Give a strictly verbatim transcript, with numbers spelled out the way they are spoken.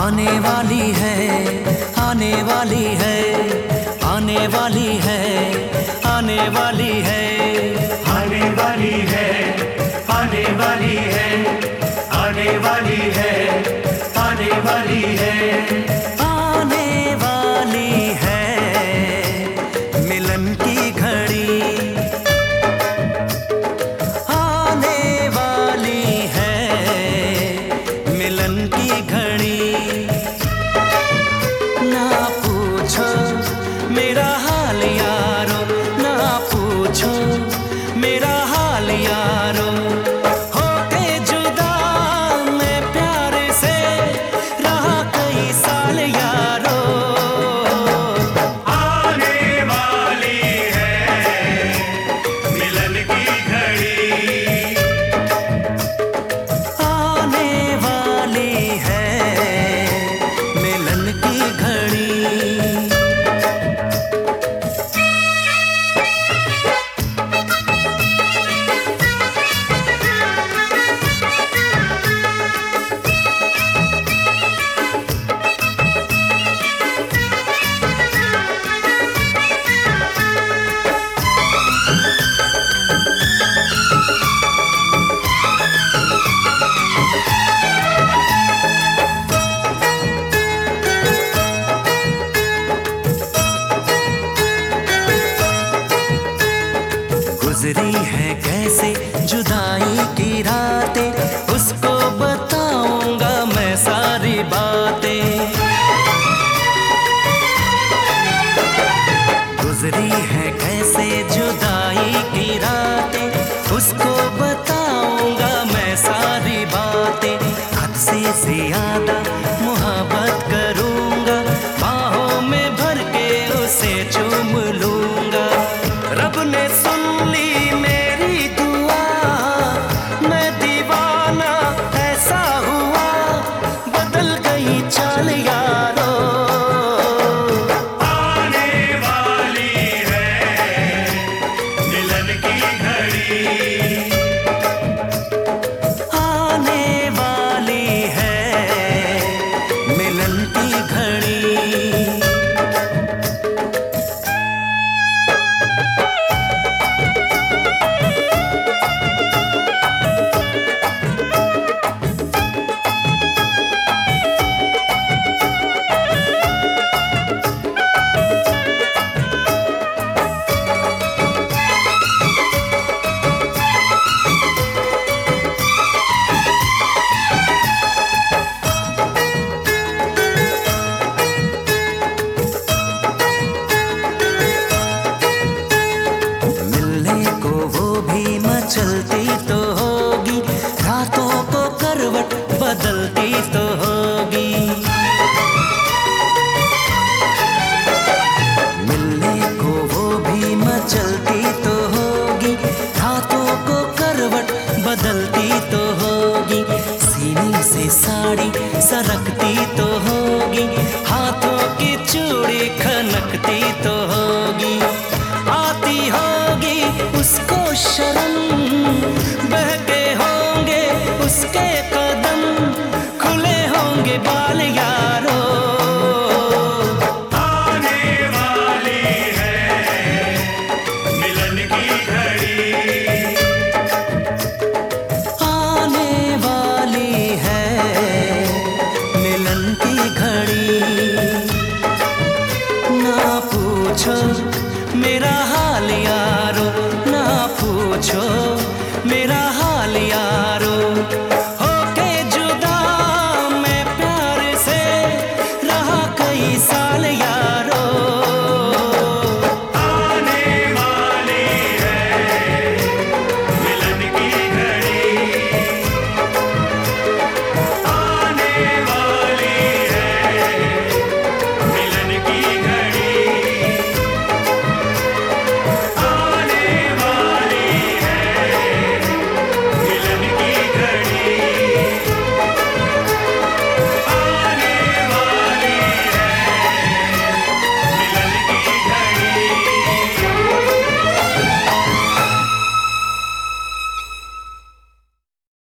आने वाली है, आने वाली है, आने वाली है, आने वाली है, आने वाली है, आने वाली है, आने वाली है, आने वाली है, आने वाली है मिलन की घड़ी, आने वाली है मिलन की घड़ी। ना पूछो मेरा हाल यारो, ना पूछो मेरा हाल यारो, होके जुदा मैं प्यार से रहा कई साल यारो। आने वाली है मिलन की घड़ी, आने वाली है मिलन की घड़ी। गुजरी है कैसे जुदाई की रातें, उसको बताऊंगा मैं सारी बातें। गुजरी है कैसे जुदाई की रातें, उसको बताऊंगा मैं सारी बातें। हद से ज्यादा मोहब्बत करूंगा, बाहों में भर के उसे चूम लूंगा। रब ने सुन ली मेरी दुआ, मैं दीवाना ऐसा हुआ, बदल गई चाल यारो। आने वाली है मिलन की घड़ी, आने वाली है मिलन की घड़ी। चलती तो होगी, रातों को करवट बदलती तो होगी। मिलने को वो भी मचलती तो होगी, रातों को करवट बदलती तो होगी। सीने से साड़ी सरकती तो होगी, हाथों की चूड़ी खनकती तो होगी। आती होगी उसको शर्म, बहके होंगे उसके कदम, खुले होंगे बाल यारो।